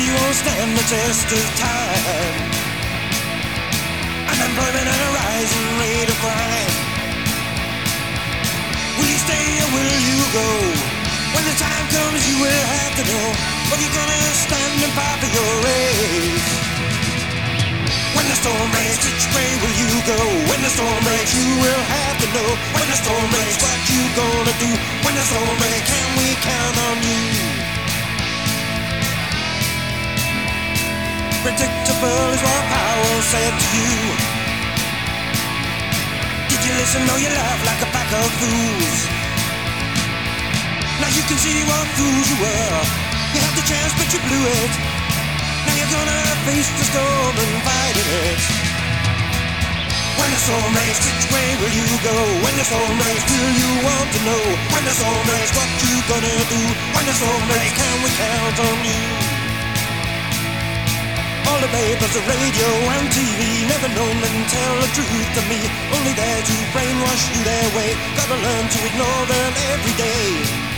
you won't stand the test of time. Unemployment and a rising rate of crime. Will you stay or will you go? When the time comes you will have to know whether you're gonna stand and fight for your race. When the storm breaks, which way will you go? When the storm breaks, you will have to know. When the storm breaks, what you gonna do? When the storm breaks, can we count on you? Predictable is what power said to you. Did you listen? No, you laughed like a pack of fools. Now you can see what fools you were. You had the chance but you blew it. Now you're gonna face the storm and fight it. When the storm breaks, which way will you go? When the storm breaks, will you want to know? When the storm breaks, what you gonna do? When the storm breaks, can we count on you? All the papers, the radio and TV never known them tell the truth to me. Only there to brainwash you their way. Gotta learn to ignore them every day.